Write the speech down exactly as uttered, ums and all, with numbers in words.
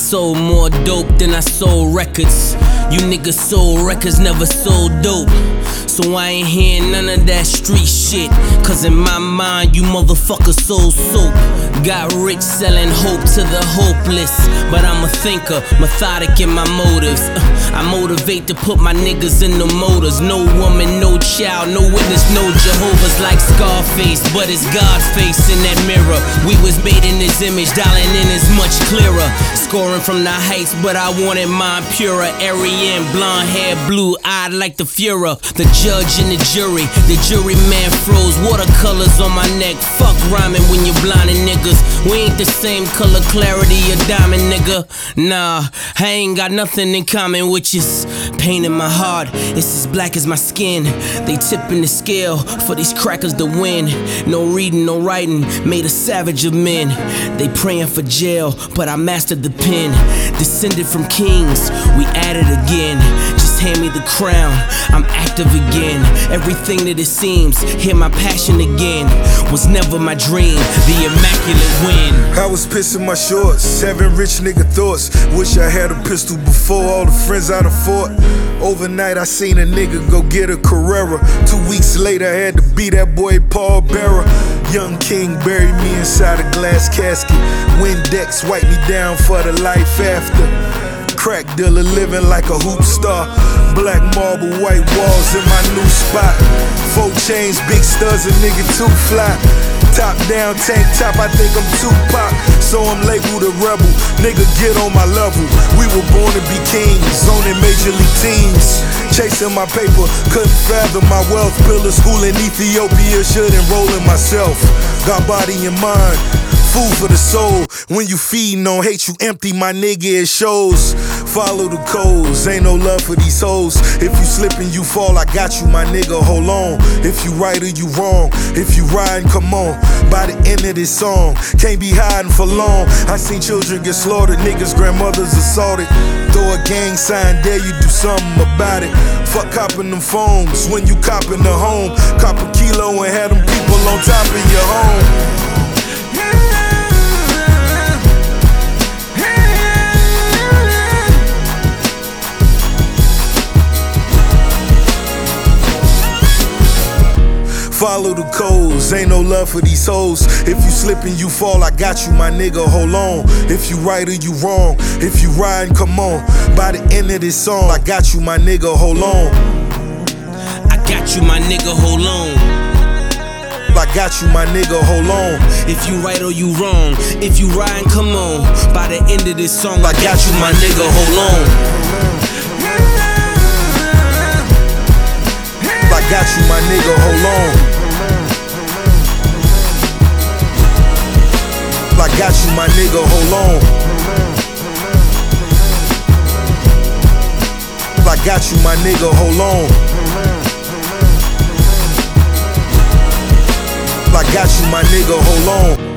sold more dope than I sold records. You niggas sold records, never sold dope. So I ain't hearing none of that street shit. Cause in my mind, you motherfuckers sold soap. Got rich selling hope to the hopeless. But I'm a thinker, methodic in my motives. uh, I motivate to put my niggas in the motors. No woman, no child, no witness, no Jehovah's like Scarface. But it's God's face in that mirror. We was made in his image, dialing in is much clearer. Scoring from the heights, but I wanted mine purer. Aryan, blonde hair, blue eyed like the Fuhrer. The judge and the jury, the juryman froze. Watercolors on my neck, fuck rhyming when you're blinding niggas. We ain't the same color clarity of diamond, nigga. Nah, I ain't got nothing in common with you. Pain in my heart, it's as black as my skin. They tipping the scale for these crackers to win. No reading, no writing, made a savage of men. They praying for jail, but I mastered the pen. Descended from kings, we at it again. Just hand me the crown, I'm active again. Everything that it seems, hear my passion again. Was never my dream, the immaculate win. I was pissing my shorts, having rich nigga thoughts. Wish I had a pistol before all the friends I'd have fought. Overnight I seen a nigga go get a Carrera. Two weeks later I had to be that boy Paul Bearer. Young King buried me inside a glass casket. Windex wiped me down for the life after. Crack dealer living like a hoop star. Black marble, white walls in my new spot. Four chains, big studs, a nigga too fly. Top down, tank top, I think I'm Tupac. So I'm labeled a rebel, nigga get on my level. We were born to be kings, owning major league teams. Chasing my paper, couldn't fathom my wealth. Build a school in Ethiopia, should enroll in myself. Got body and mind, food for the soul. When you feeding on hate, you empty, my nigga, it shows. Follow the codes, ain't no love for these hoes. If you slip and you fall, I got you, my nigga, hold on. If you right or you wrong, if you riding, come on. By the end of this song, can't be hiding for long. I seen children get slaughtered, niggas, grandmothers assaulted. Throw a gang sign, dare you do something about it. Fuck copping them phones, when you copping the home. Cop a kilo and have them people on top of your home. Follow the codes, ain't no love for these hoes. If you slip and you fall, I got you, my nigga, hold on. If you right or you wrong, if you riding, come on. By the end of this song, I got you, my nigga, hold on. I got you, my nigga, hold on. I got you, my nigga, hold on. If you right or you wrong, if you riding, come on. By the end of this song, I got you, my nigga, hold on. I got you, my nigga, hold on. I got you, my nigga, hold on. I got you, my nigga, hold on. I got you, my nigga, hold on.